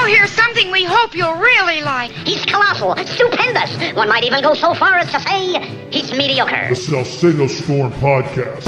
Now here's something we hope you'll really like. He's colossal, stupendous. One might even go so far as to say he's mediocre. The Salcedo Storm Podcast.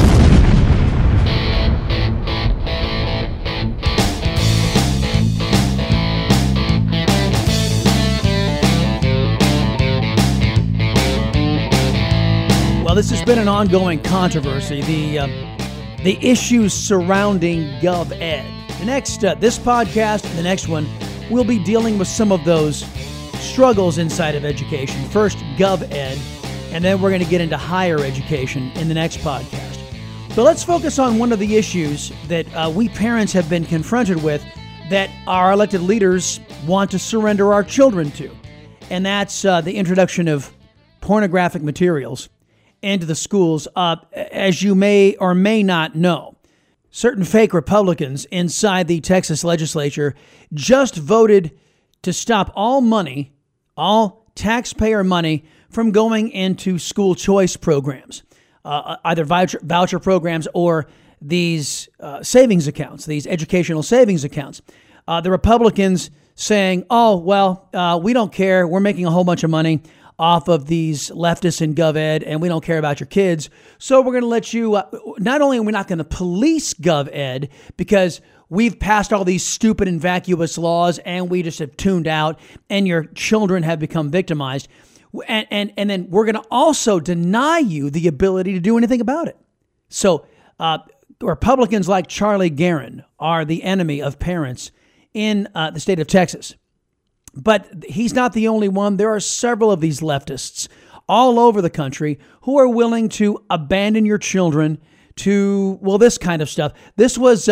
Well, this has been an ongoing controversy, the issues surrounding GovEd. The next, this podcast and the next one, we'll be dealing with some of those struggles inside of education. First, GovEd, and then we're going to get into higher education in the next podcast. But let's focus on one of the issues that we parents have been confronted with that our elected leaders want to surrender our children to, and that's the introduction of pornographic materials into the schools. As you may or may not know, certain fake Republicans inside the Texas legislature just voted to stop all money, all taxpayer money, from going into school choice programs, either voucher programs or these savings accounts, these educational savings accounts. The Republicans saying, oh, well, we don't care. We're making a whole bunch of money off of these leftists in GovEd, and we don't care about your kids. So we're going to let you, not only are we not going to police GovEd because we've passed all these stupid and vacuous laws and we just have tuned out and your children have become victimized, and then we're going to also deny you the ability to do anything about it. So Republicans like Charlie Geren are the enemy of parents in the state of Texas. But he's not the only one. There are several of these leftists all over the country who are willing to abandon your children to, well, this kind of stuff. This was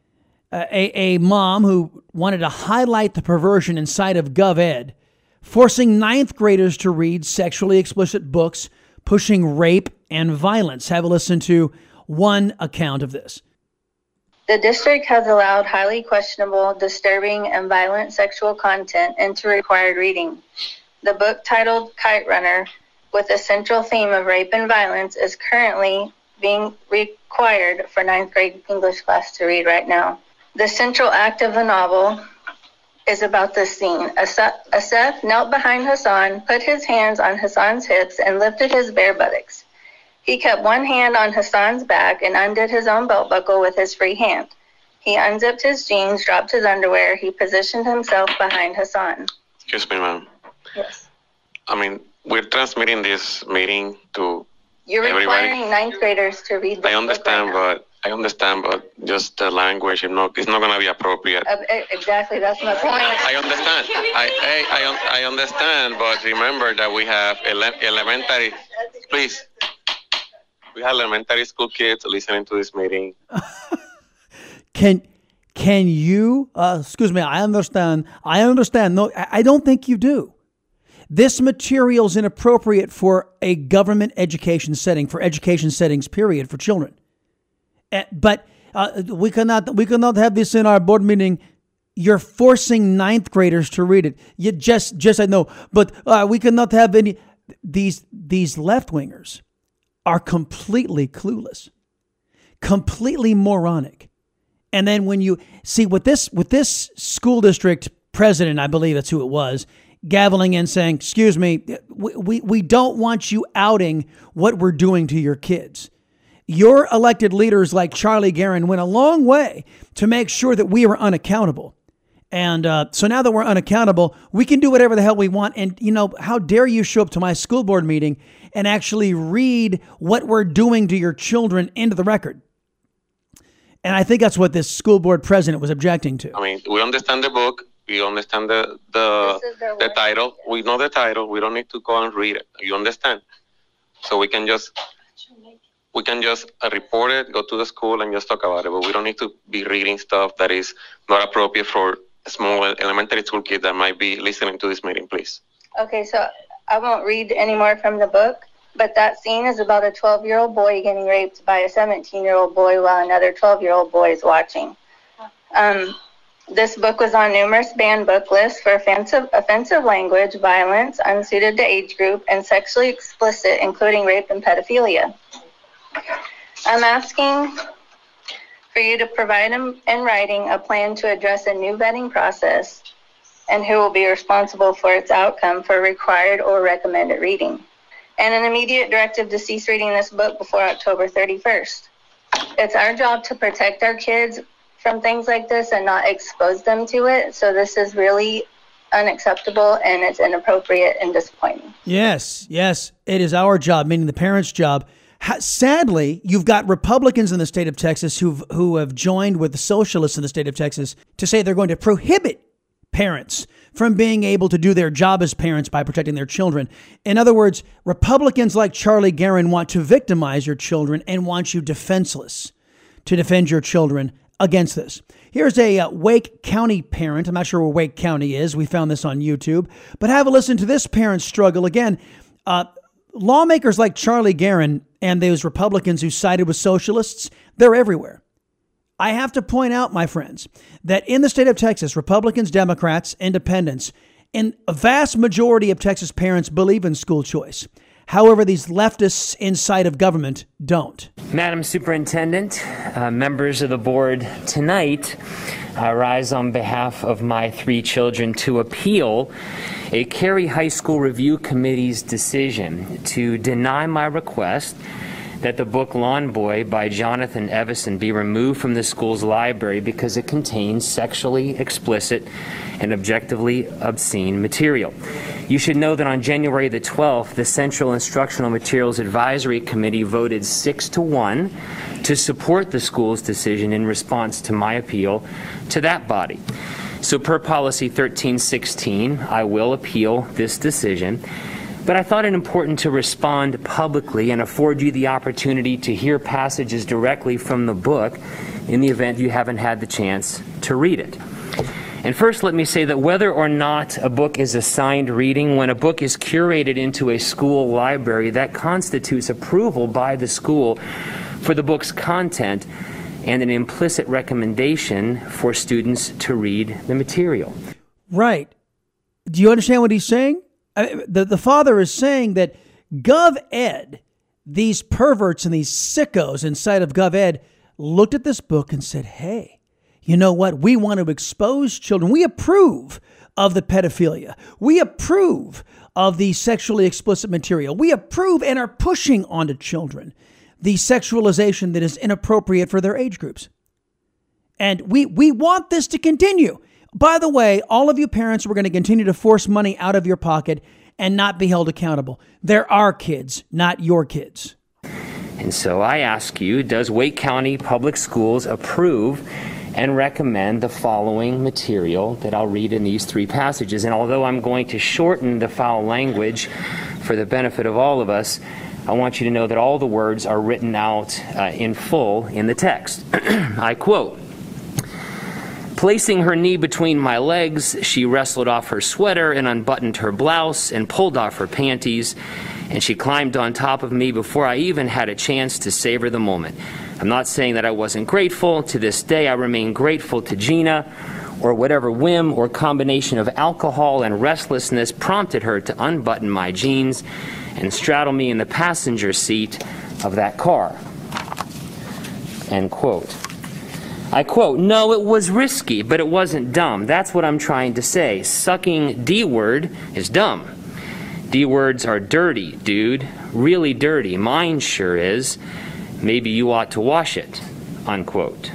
a mom who wanted to highlight the perversion inside of GovEd, forcing ninth graders to read sexually explicit books, pushing rape and violence. Have a listen to one account of this. The district has allowed highly questionable, disturbing, and violent sexual content into required reading. The book titled Kite Runner, with a central theme of rape and violence, is currently being required for ninth grade English class to read right now. The central act of the novel is about this scene. Asef knelt behind Hassan, put his hands on Hassan's hips, and lifted his bare buttocks. He kept one hand on Hassan's back and undid his own belt buckle with his free hand. He unzipped his jeans, dropped his underwear. He positioned himself behind Hassan. Excuse me, ma'am. Yes. I mean, we're transmitting this meeting to You're everybody. requiring ninth graders to read the I understand, but just the language, it's not going to be appropriate. Exactly, that's my point. I understand. I understand, but remember that we have elementary. Please. We have elementary school kids listening to this meeting. Can you, excuse me, I understand. No, I don't think you do. This material is inappropriate for a government education setting, for education settings, period, for children. But we cannot have this in our board meeting. You're forcing ninth graders to read it. You just I know, but we cannot have any, these left-wingers are completely clueless, completely moronic. And then when you see with this school district president, I believe that's who it was, gaveling in saying, excuse me, we don't want you outing what we're doing to your kids. Your elected leaders like Charlie Geren went a long way to make sure that we are unaccountable. And so now that we're unaccountable, we can do whatever the hell we want. And, how dare you show up to my school board meeting and actually read what we're doing to your children into the record. And I think that's what this school board president was objecting to. I mean, we understand the book. We understand the title. We know the title. We don't need to go and read it. You understand? So we can just report it, go to the school and just talk about it. But we don't need to be reading stuff that is not appropriate for small elementary school kids that might be listening to this meeting, please. Okay, so I won't read any more from the book, but that scene is about a 12-year-old boy getting raped by a 17-year-old boy while another 12-year-old boy is watching. This book was on numerous banned book lists for offensive language, violence, unsuited to age group, and sexually explicit, including rape and pedophilia. I'm asking for you to provide in writing a plan to address a new vetting process and who will be responsible for its outcome for required or recommended reading, and an immediate directive to cease reading this book before October 31st. It's our job to protect our kids from things like this and not expose them to it. So this is really unacceptable, and it's inappropriate and disappointing. Yes, it is our job, meaning the parents' job. Sadly, you've got Republicans in the state of Texas who have joined with the socialists in the state of Texas to say they're going to prohibit parents from being able to do their job as parents by protecting their children. In other words, Republicans like Charlie Geren want to victimize your children and want you defenseless to defend your children against this. Here's a Wake County parent. I'm not sure where Wake County is. We found this on YouTube. But have a listen to this parent's struggle. Again, lawmakers like Charlie Geren and those Republicans who sided with socialists, they're everywhere. I have to point out, my friends, that in the state of Texas, Republicans, Democrats, Independents, and a vast majority of Texas parents believe in school choice. However, these leftists inside of government don't. Madam Superintendent, members of the board, tonight I rise on behalf of my 3 children to appeal a Cary High School Review Committee's decision to deny my request that the book Lawn Boy by Jonathan Evison be removed from the school's library because it contains sexually explicit and objectively obscene material. You should know that on January the 12th, the Central Instructional Materials Advisory Committee voted 6-1 to support the school's decision in response to my appeal to that body. So per policy 1316, I will appeal this decision. But I thought it important to respond publicly and afford you the opportunity to hear passages directly from the book in the event you haven't had the chance to read it. And first, let me say that whether or not a book is assigned reading, when a book is curated into a school library, that constitutes approval by the school for the book's content and an implicit recommendation for students to read the material. Right. Do you understand what he's saying? The father is saying that GovEd, these perverts and these sickos inside of GovEd, looked at this book and said, hey, you know what? We want to expose children. We approve of the pedophilia. We approve of the sexually explicit material. We approve and are pushing onto children the sexualization that is inappropriate for their age groups. And we want this to continue. By the way, all of you parents, we're going to continue to force money out of your pocket and not be held accountable. They're our kids, not your kids. And so I ask you, does Wake County Public Schools approve and recommend the following material that I'll read in these 3 passages? And although I'm going to shorten the foul language for the benefit of all of us, I want you to know that all the words are written out in full in the text. I quote, "Placing her knee between my legs, she wrestled off her sweater and unbuttoned her blouse and pulled off her panties, and she climbed on top of me before I even had a chance to savor the moment. I'm not saying that I wasn't grateful. To this day, I remain grateful to Gina, or whatever whim or combination of alcohol and restlessness prompted her to unbutton my jeans and straddle me in the passenger seat of that car." End quote. I quote, "No, it was risky, but it wasn't dumb. That's what I'm trying to say. Sucking D-word is dumb. D-words are dirty, dude. Really dirty. Mine sure is. Maybe you ought to wash it." Unquote.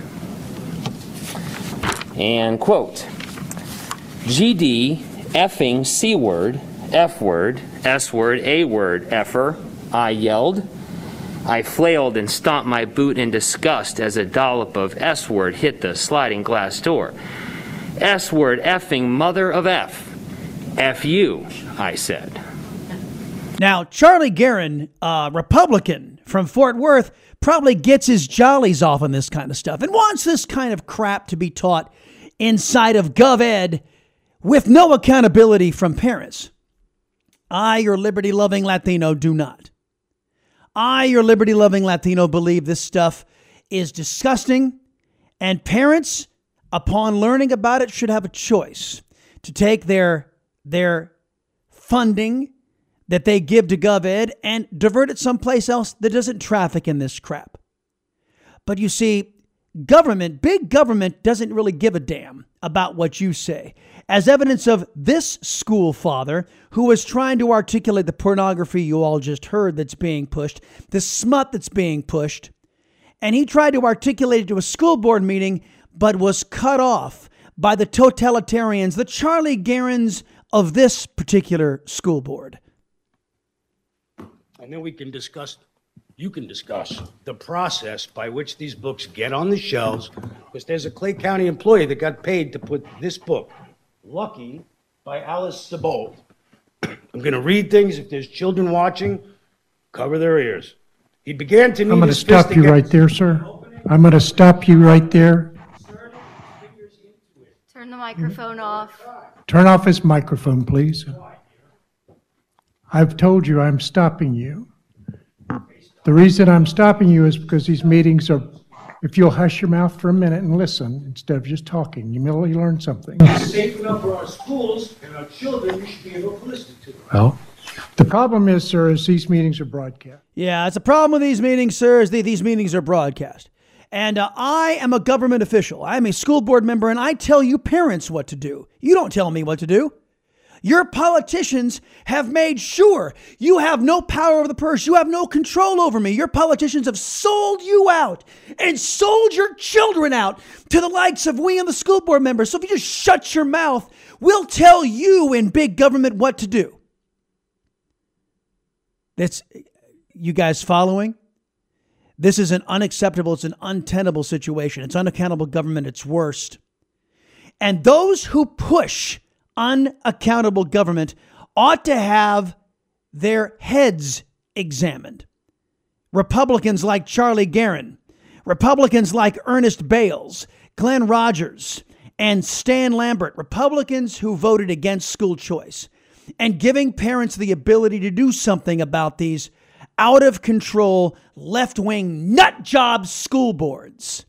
And quote, "GD, effing C-word, F-word, S-word, A-word, effer," I yelled. I flailed and stomped my boot in disgust as a dollop of S-word hit the sliding glass door. "S-word, effing mother of F. F you," I said. Now, Charlie Geren, Republican from Fort Worth, probably gets his jollies off on this kind of stuff and wants this kind of crap to be taught inside of GovEd with no accountability from parents. I, your liberty-loving Latino, do not. I, your liberty-loving Latino, believe this stuff is disgusting, and parents, upon learning about it, should have a choice to take their funding that they give to GovEd and divert it someplace else that doesn't traffic in this crap. But you see, government, big government, doesn't really give a damn about what you say. As evidence of this school father who was trying to articulate the pornography you all just heard that's being pushed, the smut that's being pushed, and he tried to articulate it to a school board meeting, but was cut off by the totalitarians, the Charlie Gerons of this particular school board. And then you can discuss the process by which these books get on the shelves, because there's a Clay County employee that got paid to put this book, Lucky, by Alice Sebold. I'm going to read things. If there's children watching, cover their ears. He began to need I'm going to stop you right there, sir. I'm going to stop you right there. Turn the microphone off. Turn off his microphone, please. I've told you I'm stopping you. The reason I'm stopping you is because these meetings are, if you'll hush your mouth for a minute and listen instead of just talking, you may learn something. It's safe enough for our schools and our children. We should be able to listen to them. Well, the problem is, sir, is these meetings are broadcast. Yeah, it's a problem with these meetings, sir, is these meetings are broadcast. And I am a government official. I'm a school board member, and I tell you parents what to do. You don't tell me what to do. Your politicians have made sure you have no power over the purse. You have no control over me. Your politicians have sold you out and sold your children out to the likes of we and the school board members. So if you just shut your mouth, we'll tell you in big government what to do. That's, you guys following? This is an unacceptable, it's an untenable situation. It's unaccountable government, it's worst. And those who push unaccountable government ought to have their heads examined. Republicans like Charlie Geron, Republicans like Ernest Bales, Glenn Rogers, and Stan Lambert, Republicans who voted against school choice and giving parents the ability to do something about these out of control, left-wing nut job school boards.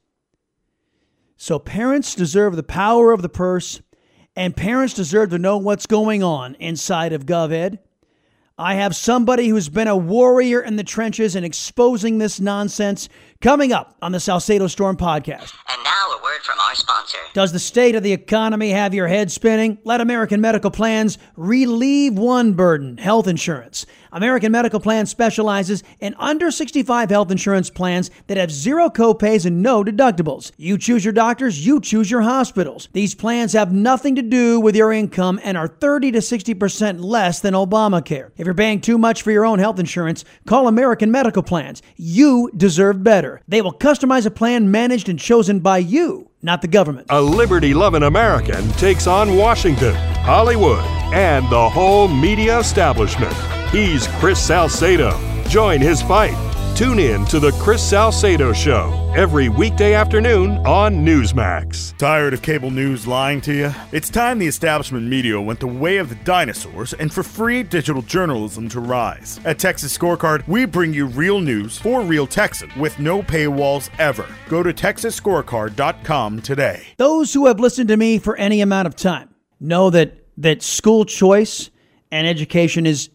So parents deserve the power of the purse, and parents deserve to know what's going on inside of GovEd. I have somebody who's been a warrior in the trenches and exposing this nonsense coming up on the Salcedo Storm podcast. And now a word from our sponsor. Does the state of the economy have your head spinning? Let American Medical Plans relieve one burden: health insurance. American Medical Plans specializes in under 65 health insurance plans that have zero copays and no deductibles. You choose your doctors, you choose your hospitals. These plans have nothing to do with your income and are 30 to 60% less than Obamacare. If you're paying too much for your own health insurance, call American Medical Plans. You deserve better. They will customize a plan managed and chosen by you, not the government. A liberty-loving American takes on Washington, Hollywood, and the whole media establishment. He's Chris Salcedo. Join his fight. Tune in to The Chris Salcedo Show every weekday afternoon on Newsmax. Tired of cable news lying to you? It's time the establishment media went the way of the dinosaurs and for free digital journalism to rise. At Texas Scorecard, we bring you real news for real Texans with no paywalls ever. Go to TexasScorecard.com today. Those who have listened to me for any amount of time know that school choice and education is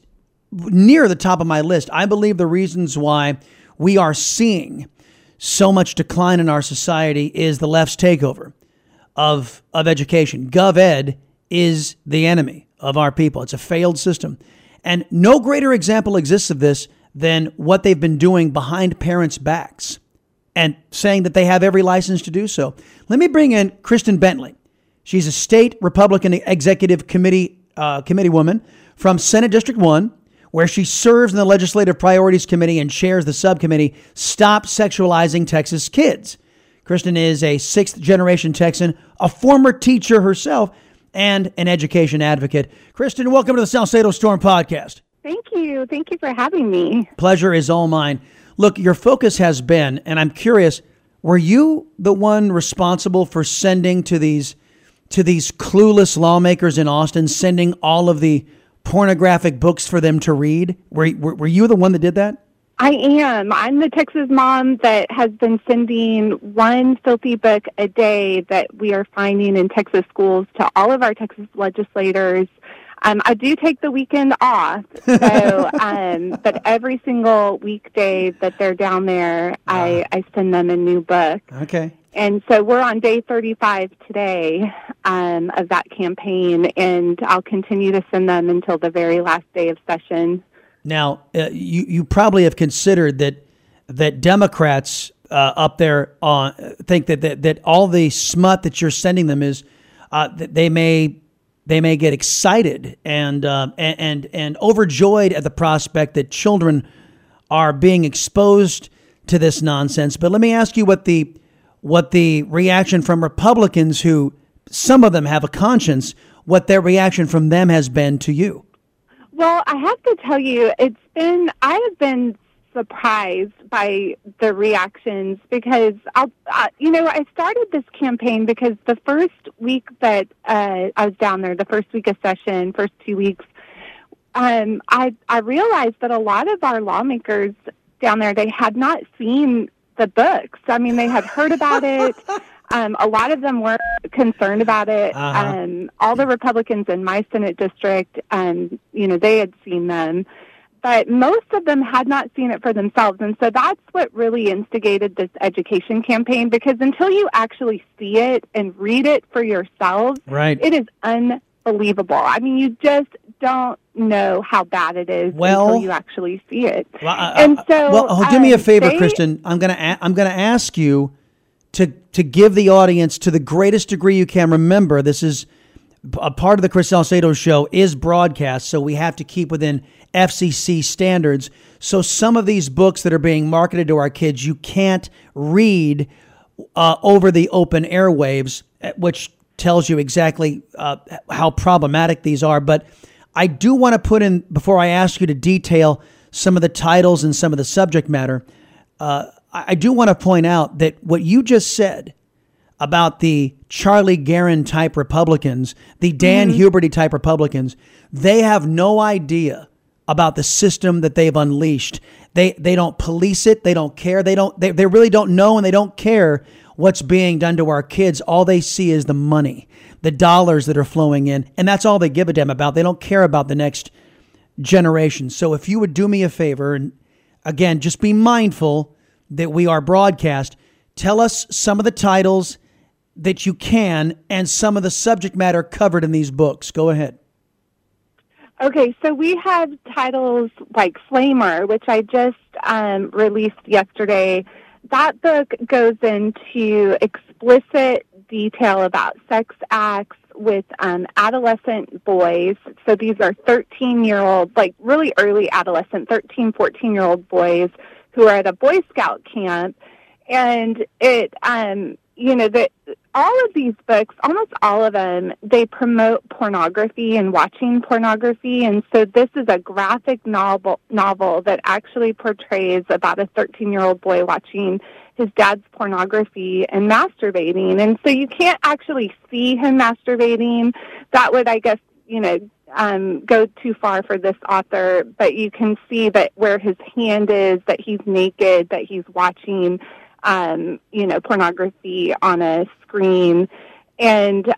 near the top of my list. I believe the reasons why we are seeing so much decline in our society is the left's takeover of education. GovEd is the enemy of our people. It's a failed system. And no greater example exists of this than what they've been doing behind parents' backs and saying that they have every license to do so. Let me bring in Kristen Bentley. She's a state Republican executive committee woman from Senate District 1, where she serves in the Legislative Priorities Committee and chairs the subcommittee Stop Sexualizing Texas Kids. Kristen is a sixth-generation Texan, a former teacher herself, and an education advocate. Kristen, welcome to the Salcedo Storm podcast. Thank you. Thank you for having me. Pleasure is all mine. Look, your focus has been, and I'm curious, were you the one responsible for sending to these clueless lawmakers in Austin, sending all of the pornographic books for them to read? Were you the one that did that? I am. I'm the Texas mom that has been sending one filthy book a day that we are finding in Texas schools to all of our Texas legislators. I do take the weekend off, so but every single weekday that they're down there, I send them a new book. Okay. And so we're on day 35 today of that campaign, and I'll continue to send them until the very last day of session. Now, you probably have considered that Democrats up there think that all the smut that you're sending them is that they may get excited and overjoyed at the prospect that children are being exposed to this nonsense. But let me ask you what the reaction from Republicans, who some of them have a conscience, what their reaction from them has been to you. Well, I have to tell you, I have been surprised by the reactions because I started this campaign because the first week that I was down there, the first week of session, first 2 weeks, I realized that a lot of our lawmakers down there, they had not seen the books. I mean, they had heard about it. A lot of them weren't concerned about it. All the Republicans in my Senate district, they had seen them. But most of them had not seen it for themselves. And so that's what really instigated this education campaign, because until you actually see it and read it for yourselves, it is unbelievable. I mean, you just don't know how bad it is until you actually see it. Do me a favor, Kristen. I'm gonna ask you to give the audience, to the greatest degree you can. Remember, this is a part of the Chris Salcedo Show is broadcast, so we have to keep within FCC standards. So some of these books that are being marketed to our kids, you can't read over the open airwaves, which tells you exactly how problematic these are. But I do want to put in, before I ask you to detail some of the titles and some of the subject matter, I do want to point out that what you just said about the Charlie Geren type Republicans, the Dan Huberty type Republicans, they have no idea about the system that they've unleashed. They don't police it. They don't care. They really don't know, and they don't care what's being done to our kids. All they see is the money, the dollars that are flowing in, and that's all they give a damn about. They don't care about the next generation. So if you would do me a favor, and again, just be mindful that we are broadcast, tell us some of the titles that you can and some of the subject matter covered in these books. Go ahead. Okay, so we have titles like Flamer, which I just released yesterday. That book goes into explicit detail about sex acts with adolescent boys. So these are 13-year-old, like really early adolescent, 13, 14-year-old boys who are at a Boy Scout camp. And it, all of these books, almost all of them, they promote pornography and watching pornography. And so this is a graphic novel that actually portrays about a 13-year-old boy watching his dad's pornography and masturbating. And so you can't actually see him masturbating. That would, I guess, go too far for this author. But you can see that where his hand is, that he's naked, that he's watching pornography on a screen. And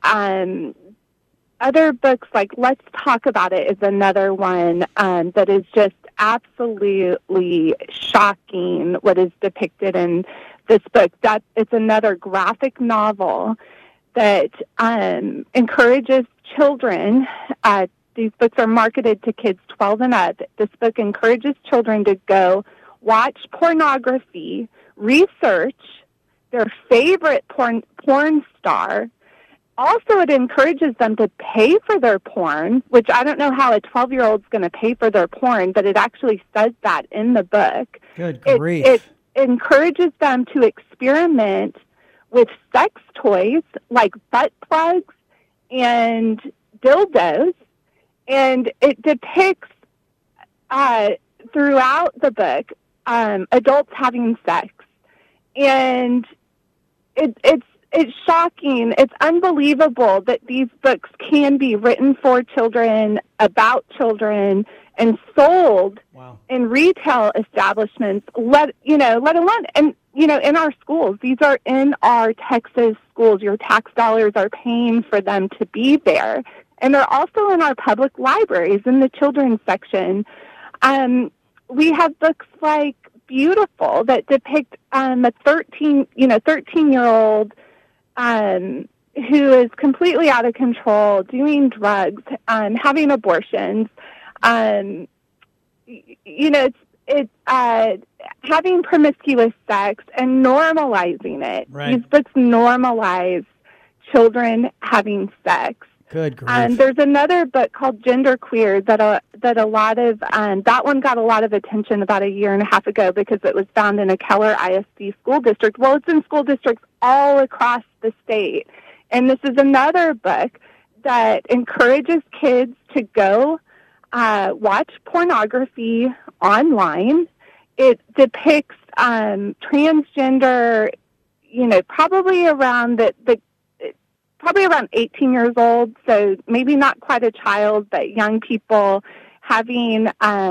other books like Let's Talk About It is another one that is just absolutely shocking what is depicted in this book. That it's another graphic novel that encourages children. These books are marketed to kids 12 and up. This book encourages children to go watch pornography, research their favorite porn star. Also, it encourages them to pay for their porn, which I don't know how a 12-year-old's going to pay for their porn, but it actually says that in the book. Good grief. It encourages them to experiment with sex toys like butt plugs and dildos, and it depicts throughout the book adults having sex. And it's shocking. It's unbelievable that these books can be written for children, about children, and sold in retail establishments, let alone, and, in our schools. These are in our Texas schools. Your tax dollars are paying for them to be there. And they're also in our public libraries in the children's section. We have books like Beautiful that depict a 13-year-old who is completely out of control, doing drugs, having abortions. It's having promiscuous sex and normalizing it. Right. These books normalize children having sex. Good grief. There's another book called Genderqueer that a lot of that one got a lot of attention about a year and a half ago because it was found in a Keller ISD school district. Well, it's in school districts all across the state, and this is another book that encourages kids to go watch pornography online. It depicts transgender, probably around probably around 18 years old, so maybe not quite a child, but young people having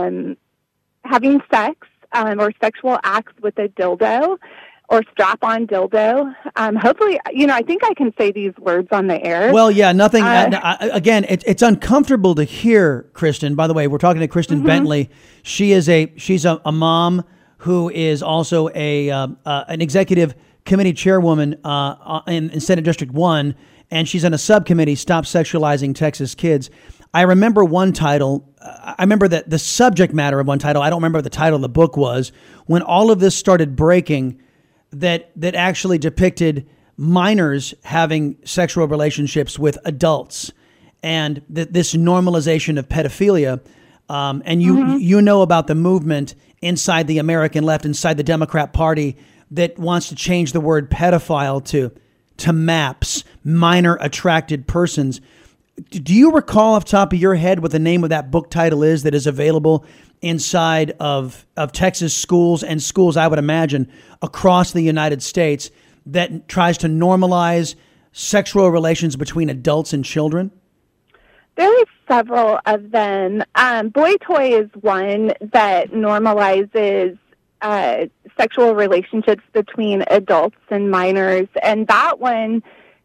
sex or sexual acts with a dildo or strap-on dildo. Hopefully, I think I can say these words on the air. Well, yeah, nothing. Again, it's uncomfortable to hear, Kristen. By the way, we're talking to Kristen Bentley. She's a mom who is also an executive committee chairwoman in Senate District 1, and she's on a subcommittee, Stop Sexualizing Texas Kids. I remember one title. I remember that the subject matter of one title. I don't remember what the title of the book was. When all of this started breaking, that actually depicted minors having sexual relationships with adults, and this normalization of pedophilia. And you know about the movement inside the American left, inside the Democrat Party, that wants to change the word pedophile to MAPS, minor attracted persons. Do you recall off the top of your head what the name of that book title is that is available inside of Texas schools and schools, I would imagine, across the United States that tries to normalize sexual relations between adults and children? There are several of them. Boy Toy is one that normalizes sexual relationships between adults and minors, and that one,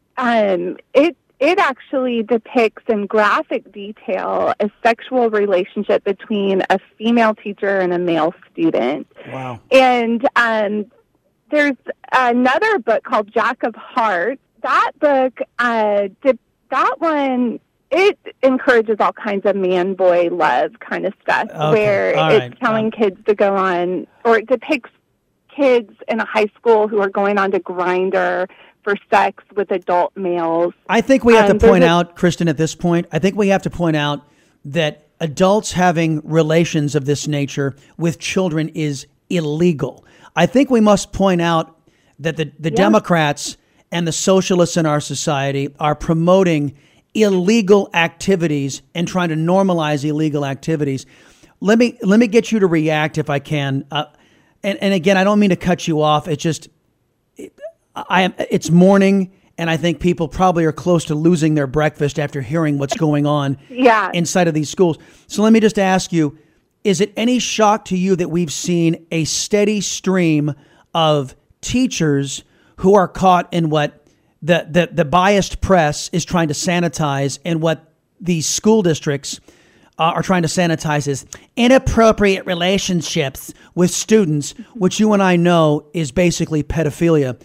it actually depicts in graphic detail a sexual relationship between a female teacher and a male student. Wow. And there's another book called Jack of Hearts. That book, that one, it encourages all kinds of man-boy love kind of stuff, where it's telling kids to go on, or it depicts kids in a high school who are going on to Grindr for sex with adult males. I think we have to point out, Kristen, at this point, I think we have to point out that adults having relations of this nature with children is illegal. I think we must point out that the Democrats and the socialists in our society are promoting illegal activities and trying to normalize illegal activities. Let me get you to react if I can. And again, I don't mean to cut you off. It's just, it's morning, and I think people probably are close to losing their breakfast after hearing what's going on inside of these schools. So let me just ask you, is it any shock to you that we've seen a steady stream of teachers who are caught in what the biased press is trying to sanitize, and what these school districts are trying to sanitize as inappropriate relationships with students, which you and I know is basically pedophilia?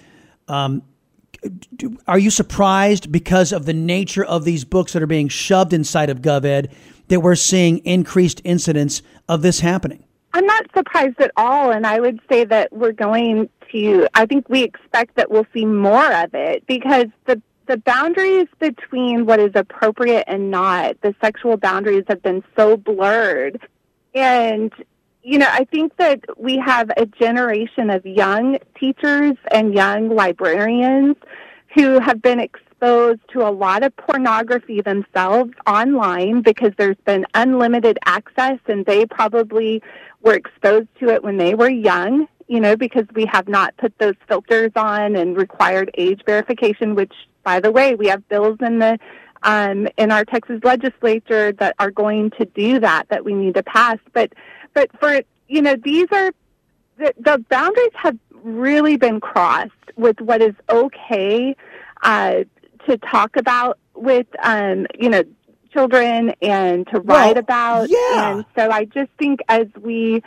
Are you surprised because of the nature of these books that are being shoved inside of GovEd that we're seeing increased incidents of this happening? I'm not surprised at all, and I would say that I think we expect that we'll see more of it, because the boundaries between what is appropriate and not, the sexual boundaries have been so blurred. And, I think that we have a generation of young teachers and young librarians who have been exposed to a lot of pornography themselves online, because there's been unlimited access, and they probably were exposed to it when they were young, because we have not put those filters on and required age verification, which, by the way, we have bills in our Texas legislature that are going to do that we need to pass. But for, these are, the boundaries have really been crossed with what is okay to talk about with, children and to write about. Yeah. And so I just think as we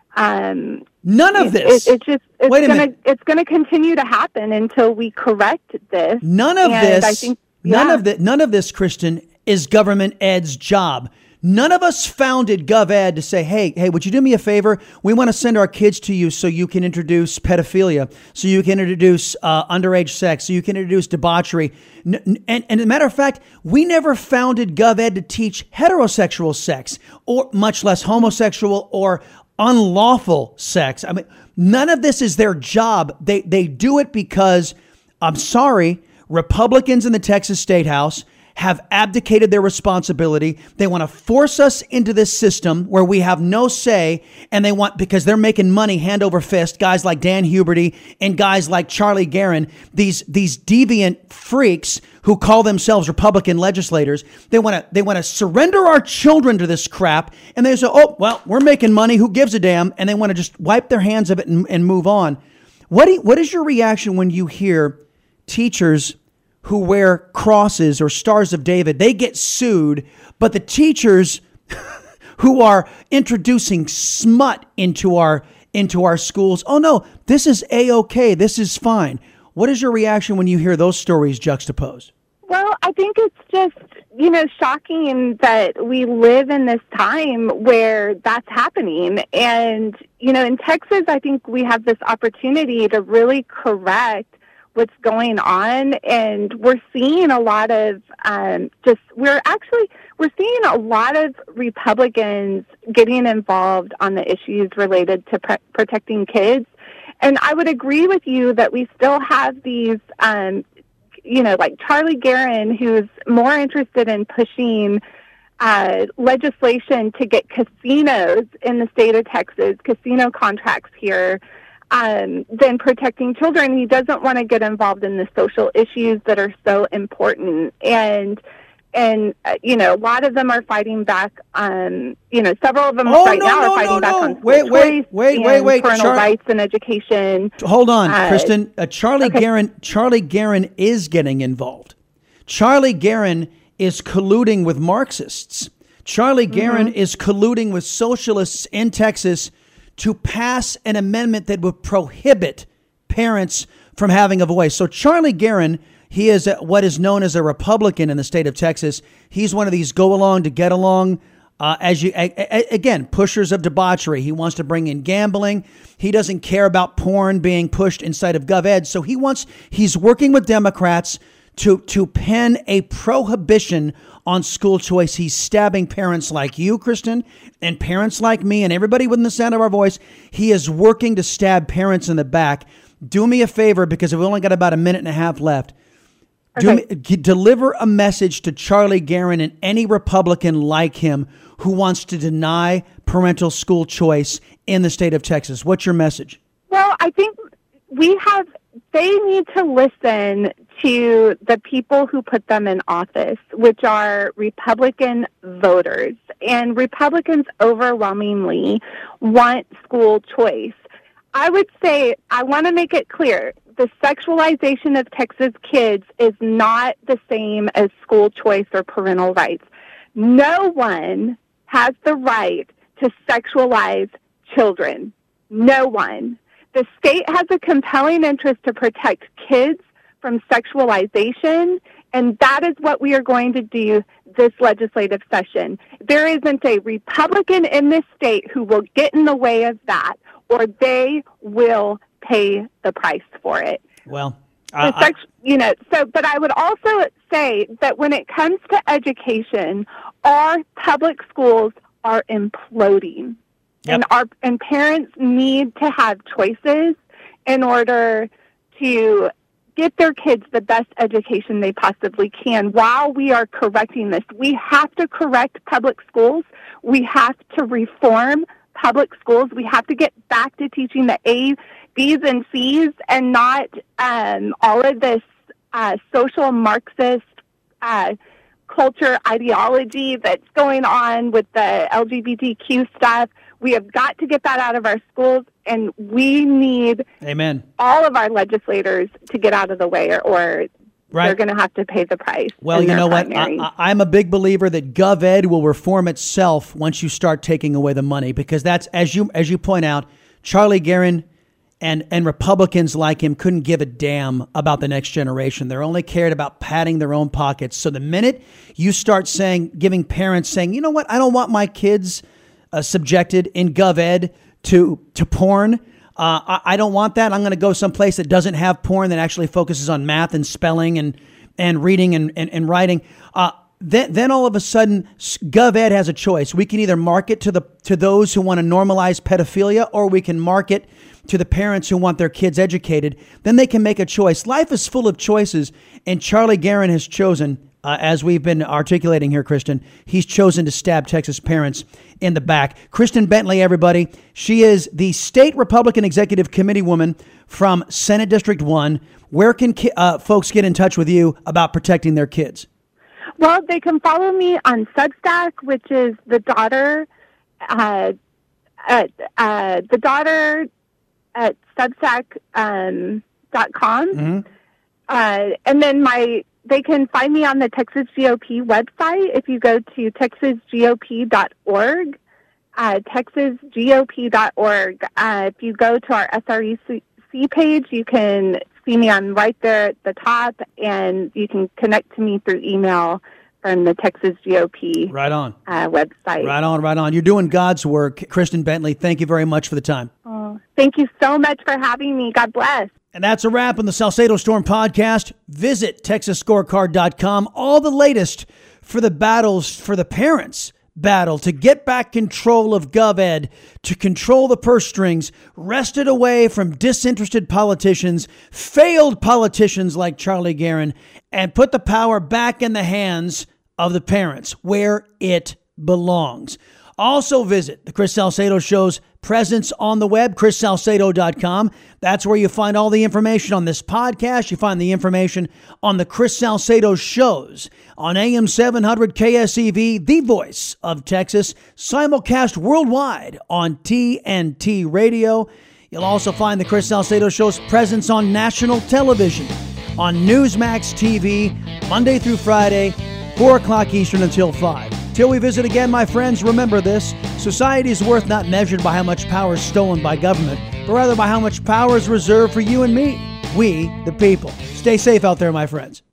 none of this. It's going to continue to happen until we correct this. None of and this. I think, none of this, Kristen, is government ed's job. None of us founded GovEd to say, hey, would you do me a favor? We want to send our kids to you so you can introduce pedophilia, so you can introduce underage sex, so you can introduce debauchery. And as a matter of fact, we never founded GovEd to teach heterosexual sex, or much less homosexual or unlawful sex. I mean, none of this is their job. They do it because, I'm sorry, Republicans in the Texas State House have abdicated their responsibility. They want to force us into this system where we have no say, and because they're making money hand over fist, guys like Dan Huberty and guys like Charlie Guerin, these deviant freaks who call themselves Republican legislators, they want to surrender our children to this crap, and they say, oh, well, we're making money, who gives a damn, and they want to just wipe their hands of it and move on. What is your reaction when you hear teachers who wear crosses or stars of David, they get sued, but the teachers who are introducing smut into our schools, oh no, this is A-okay, this is fine. What is your reaction when you hear those stories juxtaposed? Well, I think it's just, shocking that we live in this time where that's happening. And, in Texas, I think we have this opportunity to really correct what's going on, and we're seeing a lot of we're seeing a lot of Republicans getting involved on the issues related to protecting kids. And I would agree with you that we still have these like Charlie Guerin, who's more interested in pushing legislation to get casinos in the state of Texas, casino contracts here, than protecting children. He doesn't want to get involved in the social issues that are so important. And a lot of them are fighting back on, several of them now are fighting back on wait, parental rights and education. Hold on, Kristen. Charlie Guerin is getting involved. Charlie Guerin is colluding with Marxists. Charlie Guerin is colluding with socialists in Texas to pass an amendment that would prohibit parents from having a voice. So Charlie Guerin, he is what is known as a Republican in the state of Texas. He's one of these go along to get along, again, pushers of debauchery. He wants to bring in gambling. He doesn't care about porn being pushed inside of GovEd. So he's working with Democrats to pen a prohibition on school choice. He's stabbing parents like you, Kristen, and parents like me, and everybody within the sound of our voice. He is working to stab parents in the back. Do me a favor, because we've only got about a minute and a half left. Deliver a message to Charlie Guerin and any Republican like him who wants to deny parental school choice in the state of Texas. What's your message? Well, I think they need to listen to the people who put them in office, which are Republican voters. And Republicans overwhelmingly want school choice. I would say, I want to make it clear, the sexualization of Texas kids is not the same as school choice or parental rights. No one has the right to sexualize children. No one. The state has a compelling interest to protect kids from sexualization, and that is what we are going to do this legislative session. There isn't a Republican in this state who will get in the way of that, or they will pay the price for it. Well, but I would also say that when it comes to education, our public schools are imploding. Yep. And parents need to have choices in order to get their kids the best education they possibly can. While we are correcting this, we have to correct public schools. We have to reform public schools. We have to get back to teaching the A's, B's, and C's, and not all of this social Marxist culture ideology that's going on with the LGBTQ stuff. We have got to get that out of our schools, and we need Amen. all of our legislators to get out of the way, or they're going to have to pay the price. Well, you know what? I'm a big believer that GovEd will reform itself once you start taking away the money, because that's, as you point out, Charlie Geren and Republicans like him couldn't give a damn about the next generation. They're only cared about padding their own pockets. So the minute you start giving parents saying, you know what, I don't want my kids subjected in GovEd to porn. I don't want that. I'm going to go someplace that doesn't have porn, that actually focuses on math and spelling and reading and writing. Then all of a sudden, GovEd has a choice. We can either market to those who want to normalize pedophilia, or we can market to the parents who want their kids educated. Then they can make a choice. Life is full of choices, and Charlie Geren has chosen, as we've been articulating here, Kristen, he's chosen to stab Texas parents in the back. Kristen Bentley, everybody. She is the state Republican Executive Committee woman from Senate District 1. Where can folks get in touch with you about protecting their kids? Well, they can follow me on Substack, which is the daughter at Substack.com. Mm-hmm. And then they can find me on the Texas GOP website. If you go to texasgop.org, texasgop.org. If you go to our SREC page, you can see me. I'm right there at the top, and you can connect to me through email from the Texas GOP right on website. Right on. You're doing God's work. Kristen Bentley, thank you very much for the time. Oh, thank you so much for having me. God bless. And that's a wrap on the Salcedo Storm podcast. Visit TexasScorecard.com. All the latest for the battles, for the parents' battle to get back control of GovEd, to control the purse strings, wrest it away from disinterested politicians, failed politicians like Charlie Geren, and put the power back in the hands of the parents where it belongs. Also visit the Chris Salcedo Show's presence on the web, chrissalcedo.com. That's where you find all the information on this podcast. You find the information on the Chris Salcedo Shows on AM 700 KSEV, the voice of Texas, simulcast worldwide on TNT Radio. You'll also find the Chris Salcedo Show's presence on national television, on Newsmax TV, Monday through Friday, 4 o'clock Eastern until 5. Till we visit again, my friends, remember this: society is worth not measured by how much power is stolen by government, but rather by how much power is reserved for you and me, we, the people. Stay safe out there, my friends.